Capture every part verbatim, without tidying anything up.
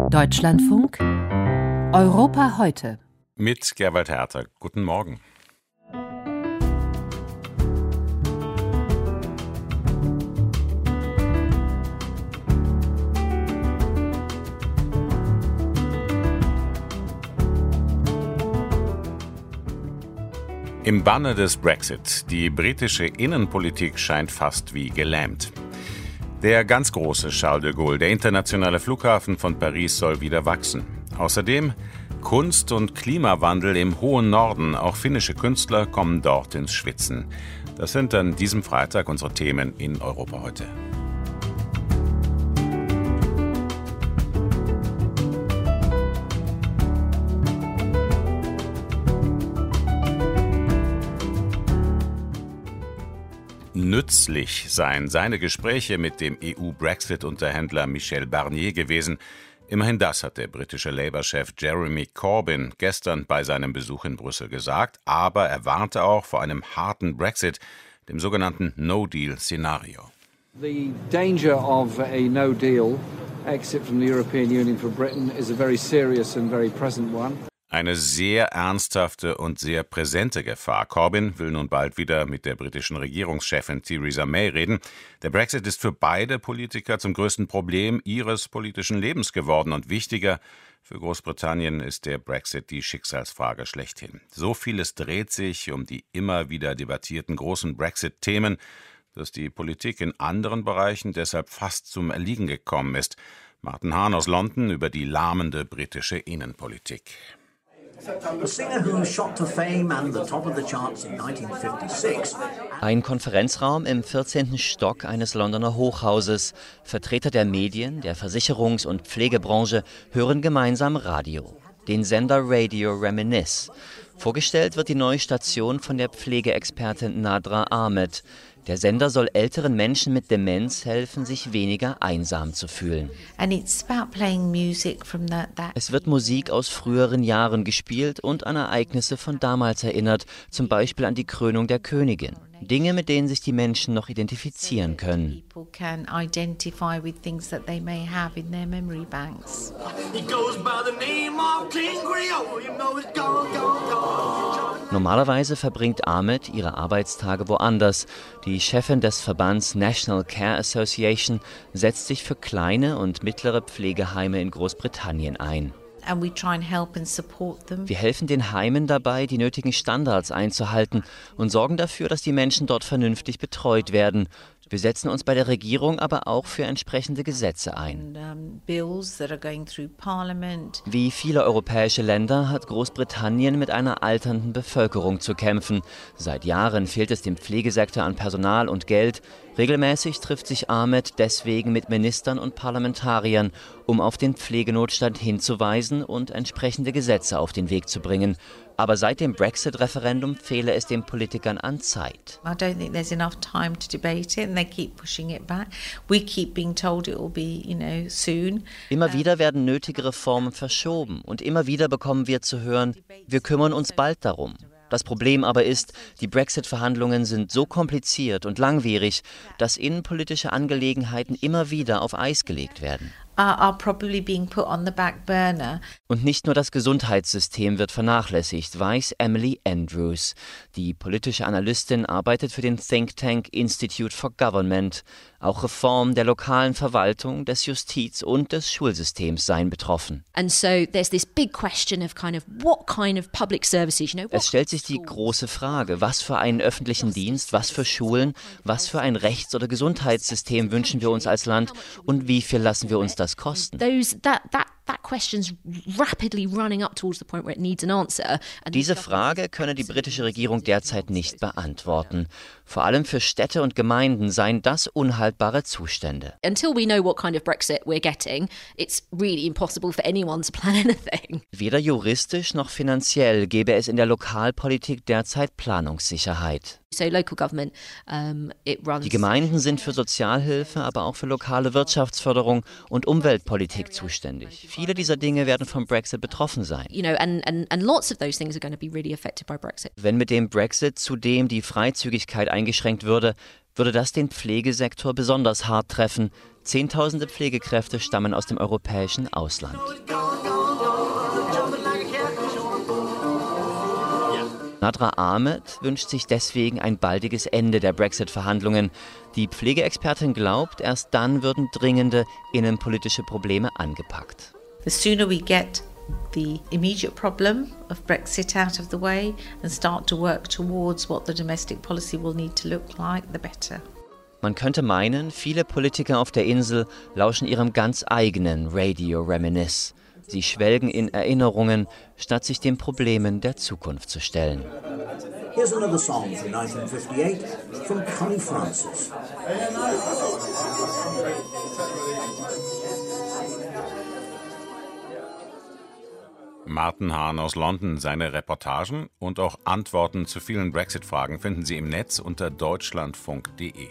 Deutschlandfunk Europa heute. Mit Gerwald Herter. Guten Morgen. Im Banne des Brexit. Die britische Innenpolitik scheint fast wie gelähmt. Der ganz große Charles de Gaulle, der internationale Flughafen von Paris, soll wieder wachsen. Außerdem Kunst und Klimawandel im hohen Norden. Auch finnische Künstler kommen dort ins Schwitzen. Das sind an diesem Freitag unsere Themen in Europa heute. Nützlich seien seine Gespräche mit dem E U-Brexit-Unterhändler Michel Barnier gewesen. Immerhin das hat der britische Labour-Chef Jeremy Corbyn gestern bei seinem Besuch in Brüssel gesagt. Aber er warnte auch vor einem harten Brexit, dem sogenannten No-Deal-Szenario. The danger of a no-deal exit from the European Union for Britain is a very serious and very present one. Eine sehr ernsthafte und sehr präsente Gefahr. Corbyn will nun bald wieder mit der britischen Regierungschefin Theresa May reden. Der Brexit ist für beide Politiker zum größten Problem ihres politischen Lebens geworden. Und wichtiger, für Großbritannien ist der Brexit die Schicksalsfrage schlechthin. So vieles dreht sich um die immer wieder debattierten großen Brexit-Themen, dass die Politik in anderen Bereichen deshalb fast zum Erliegen gekommen ist. Martin Hahn aus London über die lahmende britische Innenpolitik. Ein Konferenzraum im vierzehnten Stock eines Londoner Hochhauses. Vertreter der Medien, der Versicherungs- und Pflegebranche hören gemeinsam Radio. Den Sender Radio Reminisce. Vorgestellt wird die neue Station von der Pflegeexpertin Nadra Ahmed. Der Sender soll älteren Menschen mit Demenz helfen, sich weniger einsam zu fühlen. Es wird Musik aus früheren Jahren gespielt und an Ereignisse von damals erinnert, zum Beispiel an die Krönung der Königin. Dinge, mit denen sich die Menschen noch identifizieren können. Normalerweise verbringt Ahmed ihre Arbeitstage woanders. Die Chefin des Verbands National Care Association setzt sich für kleine und mittlere Pflegeheime in Großbritannien ein. Wir helfen den Heimen dabei, die nötigen Standards einzuhalten und sorgen dafür, dass die Menschen dort vernünftig betreut werden. Wir setzen uns bei der Regierung aber auch für entsprechende Gesetze ein. Wie viele europäische Länder hat Großbritannien mit einer alternden Bevölkerung zu kämpfen. Seit Jahren fehlt es dem Pflegesektor an Personal und Geld. Regelmäßig trifft sich Ahmed deswegen mit Ministern und Parlamentariern, um auf den Pflegenotstand hinzuweisen und entsprechende Gesetze auf den Weg zu bringen. Aber seit dem Brexit-Referendum fehle es den Politikern an Zeit. Immer wieder werden nötige Reformen verschoben und immer wieder bekommen wir zu hören, wir kümmern uns bald darum. Das Problem aber ist, die Brexit-Verhandlungen sind so kompliziert und langwierig, dass innenpolitische Angelegenheiten immer wieder auf Eis gelegt werden. Und nicht nur das Gesundheitssystem wird vernachlässigt, weiß Emily Andrews. Die politische Analystin arbeitet für den Think Tank Institute for Government. Auch Reformen der lokalen Verwaltung, des Justiz- und des Schulsystems seien betroffen. Es stellt sich die große Frage, was für einen öffentlichen Dienst, was für Schulen, was für ein Rechts- oder Gesundheitssystem wünschen wir uns als Land und wie viel lassen wir uns das kosten? Diese Frage könne die britische Regierung derzeit nicht beantworten. Vor allem für Städte und Gemeinden seien das unhaltbare Zustände. Weder juristisch noch finanziell gäbe es in der Lokalpolitik derzeit Planungssicherheit. Die Gemeinden sind für Sozialhilfe, aber auch für lokale Wirtschaftsförderung und Umweltpolitik zuständig. Viele dieser Dinge werden vom Brexit betroffen sein. Wenn mit dem Brexit zudem die Freizügigkeit eingeschränkt würde, würde das den Pflegesektor besonders hart treffen. Zehntausende Pflegekräfte stammen aus dem europäischen Ausland. Nadra Ahmed wünscht sich deswegen ein baldiges Ende der Brexit-Verhandlungen. Die Pflegeexpertin glaubt, erst dann würden dringende innenpolitische Probleme angepackt. The sooner we get the immediate problem of Brexit out of the way and start to work towards what the domestic policy will need to look like, the better. Man könnte meinen, viele Politiker auf der Insel lauschen ihrem ganz eigenen Radio Reminisce. Sie schwelgen in Erinnerungen, statt sich den Problemen der Zukunft zu stellen. Here's another song from nineteen fifty-eight from Connie Francis. Martin Hahn aus London. Seine Reportagen und auch Antworten zu vielen Brexit-Fragen finden Sie im Netz unter deutschlandfunk punkt de.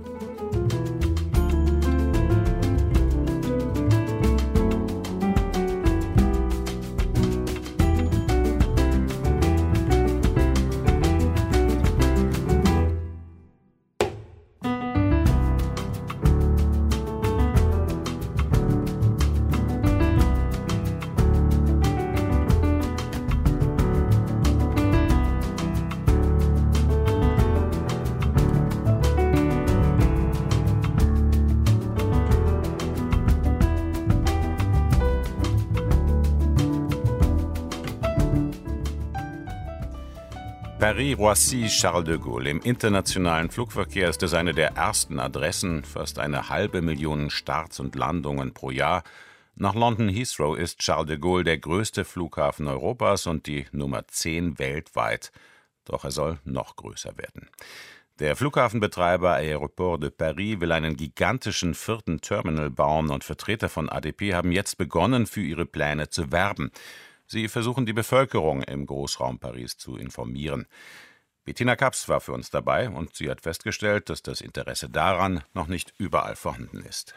Paris-Roissy-Charles de Gaulle. Im internationalen Flugverkehr ist es eine der ersten Adressen, fast eine halbe Million Starts und Landungen pro Jahr. Nach London Heathrow ist Charles de Gaulle der größte Flughafen Europas und die Nummer zehn weltweit. Doch er soll noch größer werden. Der Flughafenbetreiber Aéroports de Paris will einen gigantischen vierten Terminal bauen und Vertreter von A D P haben jetzt begonnen, für ihre Pläne zu werben. Sie versuchen, die Bevölkerung im Großraum Paris zu informieren. Bettina Kaps war für uns dabei und sie hat festgestellt, dass das Interesse daran noch nicht überall vorhanden ist.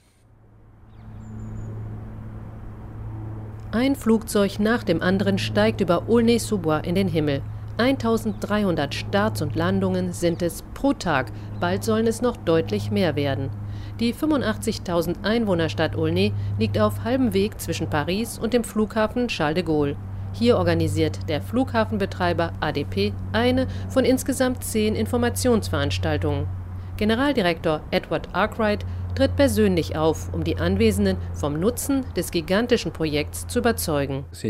Ein Flugzeug nach dem anderen steigt über Aulnay-sous-Bois in den Himmel. eintausenddreihundert Starts und Landungen sind es pro Tag. Bald sollen es noch deutlich mehr werden. Die fünfundachtzigtausend Einwohnerstadt Aulnay liegt auf halbem Weg zwischen Paris und dem Flughafen Charles de Gaulle. Hier organisiert der Flughafenbetreiber A D P eine von insgesamt zehn Informationsveranstaltungen. Generaldirektor Edward Arkwright tritt persönlich auf, um die Anwesenden vom Nutzen des gigantischen Projekts zu überzeugen. Es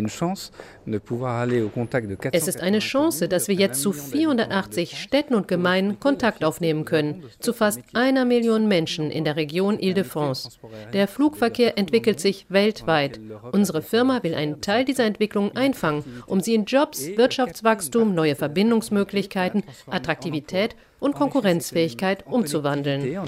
ist eine Chance, dass wir jetzt zu vierhundertachtzig Städten und Gemeinden Kontakt aufnehmen können, zu fast einer Million Menschen in der Region Île-de-France. Der Flugverkehr entwickelt sich weltweit. Unsere Firma will einen Teil dieser Entwicklung einfangen, um sie in Jobs, Wirtschaftswachstum, neue Verbindungsmöglichkeiten, Attraktivität und Konkurrenzfähigkeit umzuwandeln.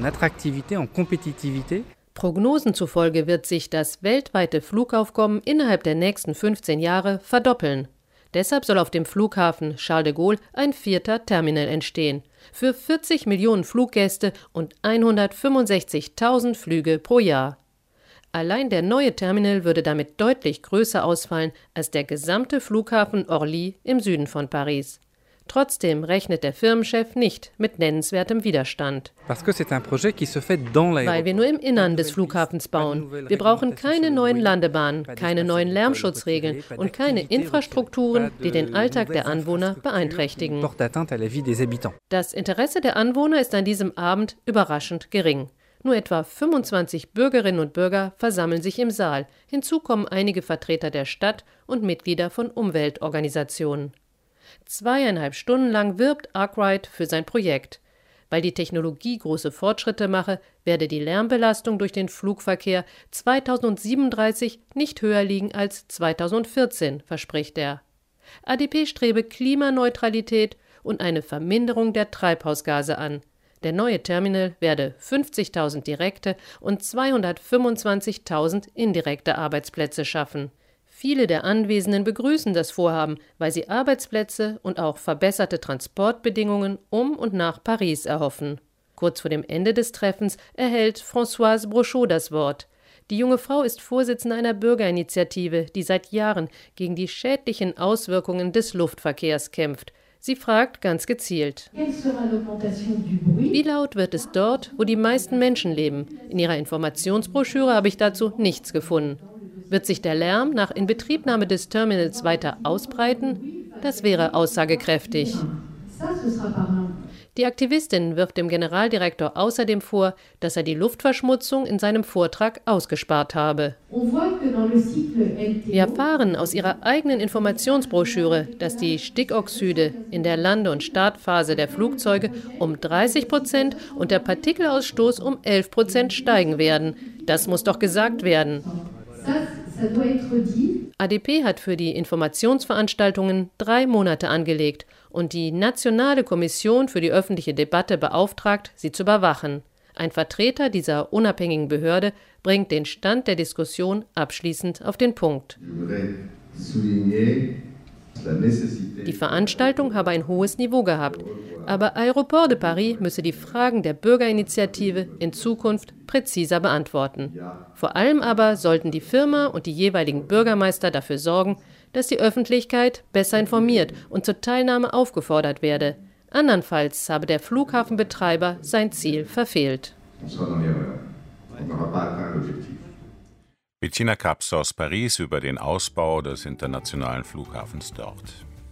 Prognosen zufolge wird sich das weltweite Flugaufkommen innerhalb der nächsten fünfzehn Jahre verdoppeln. Deshalb soll auf dem Flughafen Charles de Gaulle ein vierter Terminal entstehen. Für vierzig Millionen Fluggäste und hundertfünfundsechzigtausend Flüge pro Jahr. Allein der neue Terminal würde damit deutlich größer ausfallen als der gesamte Flughafen Orly im Süden von Paris. Trotzdem rechnet der Firmenchef nicht mit nennenswertem Widerstand. Weil wir nur im Innern des Flughafens bauen. Wir brauchen keine neuen Landebahnen, keine neuen Lärmschutzregeln und keine Infrastrukturen, die den Alltag der Anwohner beeinträchtigen. Das Interesse der Anwohner ist an diesem Abend überraschend gering. Nur etwa fünfundzwanzig Bürgerinnen und Bürger versammeln sich im Saal. Hinzu kommen einige Vertreter der Stadt und Mitglieder von Umweltorganisationen. Zweieinhalb Stunden lang wirbt Arkwright für sein Projekt. Weil die Technologie große Fortschritte mache, werde die Lärmbelastung durch den Flugverkehr zweitausendsiebenunddreißig nicht höher liegen als zweitausendvierzehn, verspricht er. A D P strebe Klimaneutralität und eine Verminderung der Treibhausgase an. Der neue Terminal werde fünfzigtausend direkte und zweihundertfünfundzwanzigtausend indirekte Arbeitsplätze schaffen. Viele der Anwesenden begrüßen das Vorhaben, weil sie Arbeitsplätze und auch verbesserte Transportbedingungen um und nach Paris erhoffen. Kurz vor dem Ende des Treffens erhält Françoise Brochot das Wort. Die junge Frau ist Vorsitzende einer Bürgerinitiative, die seit Jahren gegen die schädlichen Auswirkungen des Luftverkehrs kämpft. Sie fragt ganz gezielt: Wie laut wird es dort, wo die meisten Menschen leben? In ihrer Informationsbroschüre habe ich dazu nichts gefunden. Wird sich der Lärm nach Inbetriebnahme des Terminals weiter ausbreiten? Das wäre aussagekräftig. Die Aktivistin wirft dem Generaldirektor außerdem vor, dass er die Luftverschmutzung in seinem Vortrag ausgespart habe. Wir erfahren aus ihrer eigenen Informationsbroschüre, dass die Stickoxide in der Lande- und Startphase der Flugzeuge um dreißig Prozent und der Partikelausstoß um elf Prozent steigen werden. Das muss doch gesagt werden. A D P hat für die Informationsveranstaltungen drei Monate angelegt und die Nationale Kommission für die öffentliche Debatte beauftragt, sie zu überwachen. Ein Vertreter dieser unabhängigen Behörde bringt den Stand der Diskussion abschließend auf den Punkt. Die Veranstaltung habe ein hohes Niveau gehabt, aber Aéroport de Paris müsse die Fragen der Bürgerinitiative in Zukunft präziser beantworten. Vor allem aber sollten die Firma und die jeweiligen Bürgermeister dafür sorgen, dass die Öffentlichkeit besser informiert und zur Teilnahme aufgefordert werde. Andernfalls habe der Flughafenbetreiber sein Ziel verfehlt. Bettina Kaps aus Paris über den Ausbau des internationalen Flughafens dort.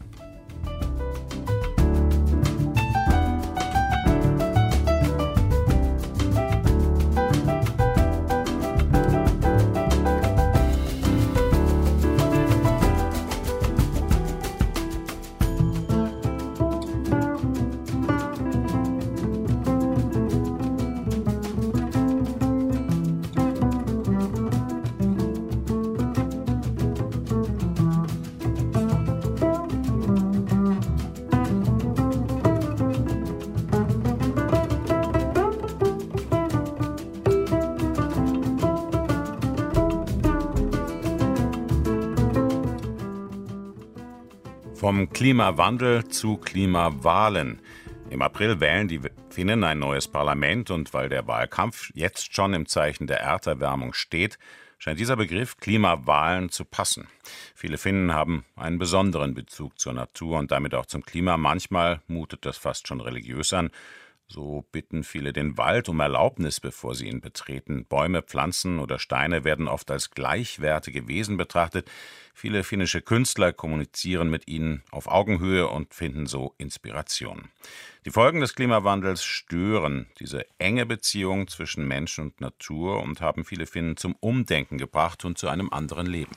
Vom Klimawandel zu Klimawahlen. Im April wählen die Finnen ein neues Parlament und weil der Wahlkampf jetzt schon im Zeichen der Erderwärmung steht, scheint dieser Begriff Klimawahlen zu passen. Viele Finnen haben einen besonderen Bezug zur Natur und damit auch zum Klima. Manchmal mutet das fast schon religiös an. So bitten viele den Wald um Erlaubnis, bevor sie ihn betreten. Bäume, Pflanzen oder Steine werden oft als gleichwertige Wesen betrachtet. Viele finnische Künstler kommunizieren mit ihnen auf Augenhöhe und finden so Inspiration. Die Folgen des Klimawandels stören diese enge Beziehung zwischen Mensch und Natur und haben viele Finnen zum Umdenken gebracht und zu einem anderen Leben.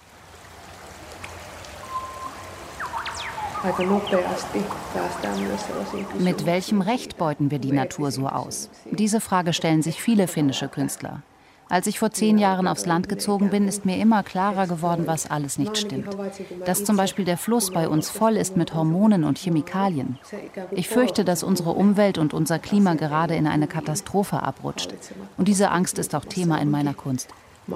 Mit welchem Recht beuten wir die Natur so aus? Diese Frage stellen sich viele finnische Künstler. Als ich vor zehn Jahren aufs Land gezogen bin, ist mir immer klarer geworden, was alles nicht stimmt. Dass zum Beispiel der Fluss bei uns voll ist mit Hormonen und Chemikalien. Ich fürchte, dass unsere Umwelt und unser Klima gerade in eine Katastrophe abrutscht. Und diese Angst ist auch Thema in meiner Kunst.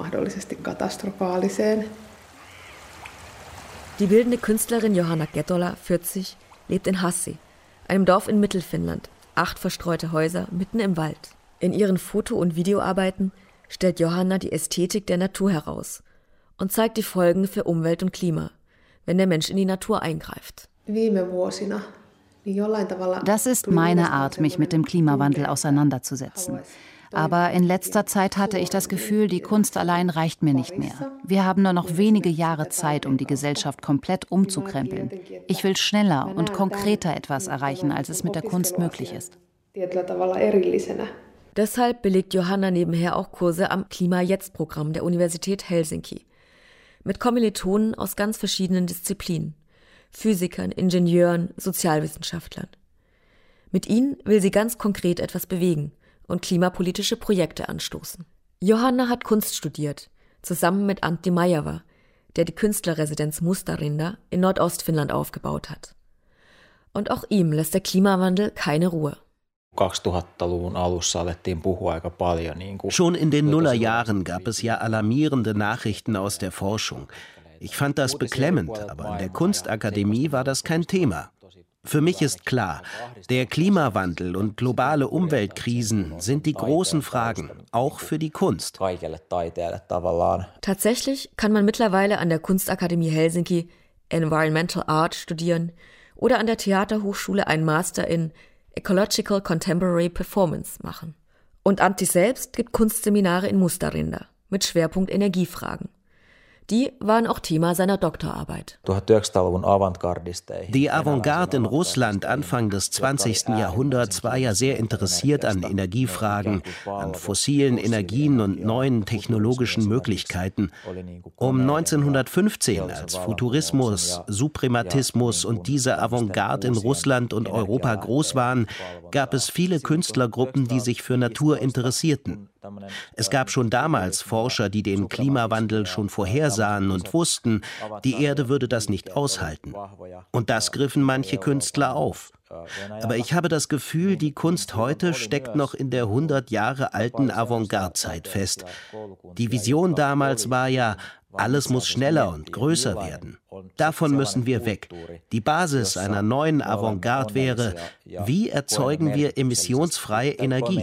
Die bildende Künstlerin Johanna Ketola, vierzig, lebt in Hassi, einem Dorf in Mittelfinnland. Acht verstreute Häuser mitten im Wald. In ihren Foto- und Videoarbeiten stellt Johanna die Ästhetik der Natur heraus und zeigt die Folgen für Umwelt und Klima, wenn der Mensch in die Natur eingreift. Das ist meine Art, mich mit dem Klimawandel auseinanderzusetzen. Aber in letzter Zeit hatte ich das Gefühl, die Kunst allein reicht mir nicht mehr. Wir haben nur noch wenige Jahre Zeit, um die Gesellschaft komplett umzukrempeln. Ich will schneller und konkreter etwas erreichen, als es mit der Kunst möglich ist. Deshalb belegt Johanna nebenher auch Kurse am Klima-Jetzt-Programm der Universität Helsinki. Mit Kommilitonen aus ganz verschiedenen Disziplinen. Physikern, Ingenieuren, Sozialwissenschaftlern. Mit ihnen will sie ganz konkret etwas bewegen und klimapolitische Projekte anstoßen. Johanna hat Kunst studiert, zusammen mit Antti Majava, der die Künstlerresidenz Mustarinda in Nordostfinnland aufgebaut hat. Und auch ihm lässt der Klimawandel keine Ruhe. Schon in den Nullerjahren gab es ja alarmierende Nachrichten aus der Forschung. Ich fand das beklemmend, aber in der Kunstakademie war das kein Thema. Für mich ist klar, der Klimawandel und globale Umweltkrisen sind die großen Fragen, auch für die Kunst. Tatsächlich kann man mittlerweile an der Kunstakademie Helsinki Environmental Art studieren oder an der Theaterhochschule einen Master in Ecological Contemporary Performance machen. Und Antti selbst gibt Kunstseminare in Mustarinda mit Schwerpunkt Energiefragen. Die waren auch Thema seiner Doktorarbeit. Die Avantgarde in Russland Anfang des zwanzigsten Jahrhunderts war ja sehr interessiert an Energiefragen, an fossilen Energien und neuen technologischen Möglichkeiten. Um neunzehnhundertfünfzehn, als Futurismus, Suprematismus und diese Avantgarde in Russland und Europa groß waren, gab es viele Künstlergruppen, die sich für Natur interessierten. Es gab schon damals Forscher, die den Klimawandel schon vorhersahen und wussten, die Erde würde das nicht aushalten. Und das griffen manche Künstler auf. Aber ich habe das Gefühl, die Kunst heute steckt noch in der hundert Jahre alten Avantgarde-Zeit fest. Die Vision damals war ja, alles muss schneller und größer werden. Davon müssen wir weg. Die Basis einer neuen Avantgarde wäre, wie erzeugen wir emissionsfreie Energie?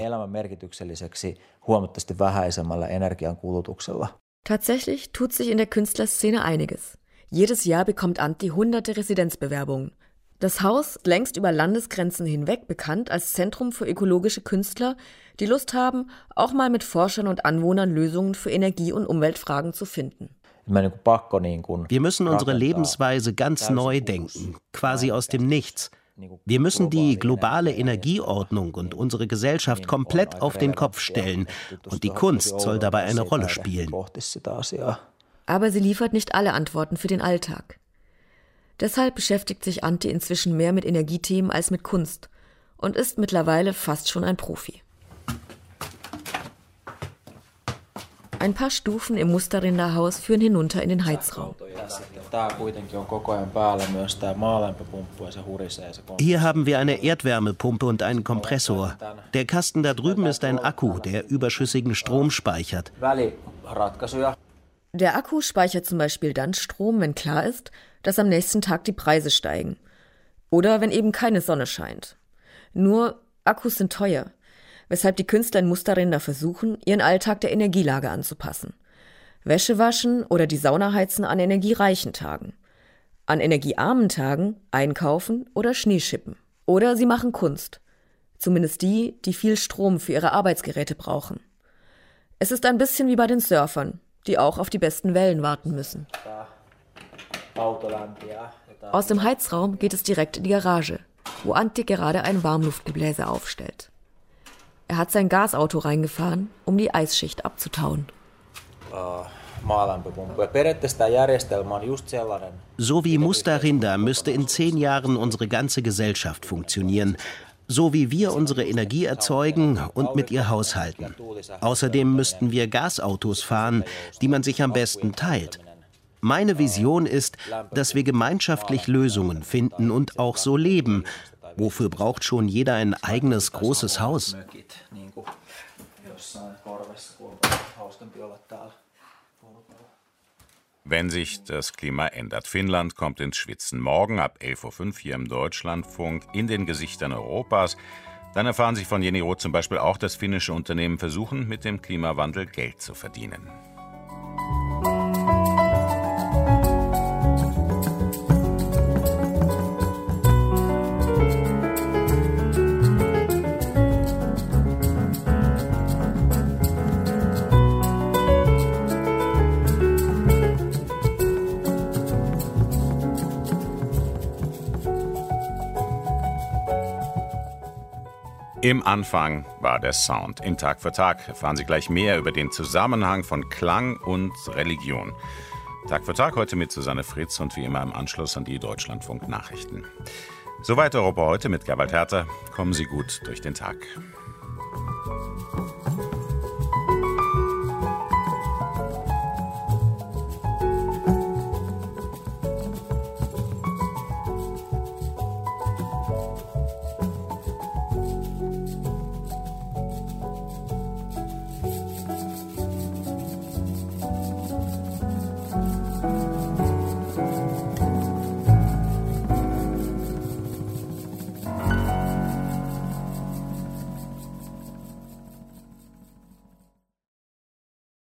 Tatsächlich tut sich in der Künstlerszene einiges. Jedes Jahr bekommt Antti hunderte Residenzbewerbungen. Das Haus ist längst über Landesgrenzen hinweg bekannt als Zentrum für ökologische Künstler, die Lust haben, auch mal mit Forschern und Anwohnern Lösungen für Energie- und Umweltfragen zu finden. Wir müssen unsere Lebensweise ganz neu denken, quasi aus dem Nichts. Wir müssen die globale Energieordnung und unsere Gesellschaft komplett auf den Kopf stellen, und die Kunst soll dabei eine Rolle spielen. Aber sie liefert nicht alle Antworten für den Alltag. Deshalb beschäftigt sich Antti inzwischen mehr mit Energiethemen als mit Kunst und ist mittlerweile fast schon ein Profi. Ein paar Stufen im Mustarinda Haus führen hinunter in den Heizraum. Hier haben wir eine Erdwärmepumpe und einen Kompressor. Der Kasten da drüben ist ein Akku, der überschüssigen Strom speichert. Der Akku speichert zum Beispiel dann Strom, wenn klar ist, dass am nächsten Tag die Preise steigen. Oder wenn eben keine Sonne scheint. Nur Akkus sind teuer, weshalb die Künstler in Mustarinda versuchen, ihren Alltag der Energielage anzupassen. Wäsche waschen oder die Sauna heizen an energiereichen Tagen. An energiearmen Tagen einkaufen oder Schnee schippen. Oder sie machen Kunst. Zumindest die, die viel Strom für ihre Arbeitsgeräte brauchen. Es ist ein bisschen wie bei den Surfern, die auch auf die besten Wellen warten müssen. Aus dem Heizraum geht es direkt in die Garage, wo Antti gerade ein Warmluftgebläse aufstellt. Er hat sein Gasauto reingefahren, um die Eisschicht abzutauen. So wie Mustarinda müsste in zehn Jahren unsere ganze Gesellschaft funktionieren. So wie wir unsere Energie erzeugen und mit ihr haushalten. Außerdem müssten wir Gasautos fahren, die man sich am besten teilt. Meine Vision ist, dass wir gemeinschaftlich Lösungen finden und auch so leben. Wofür braucht schon jeder ein eigenes großes Haus? Wenn sich das Klima ändert. Finnland kommt ins Schwitzen. Morgen ab elf Uhr fünf hier im Deutschlandfunk in den Gesichtern Europas. Dann erfahren Sie von Jenny Roth zum Beispiel auch, dass finnische Unternehmen versuchen, mit dem Klimawandel Geld zu verdienen. Im Anfang war der Sound. In Tag für Tag erfahren Sie gleich mehr über den Zusammenhang von Klang und Religion. Tag für Tag heute mit Susanne Fritz und wie immer im Anschluss an die Deutschlandfunk-Nachrichten. Soweit Europa heute mit Gerwald Herter. Kommen Sie gut durch den Tag.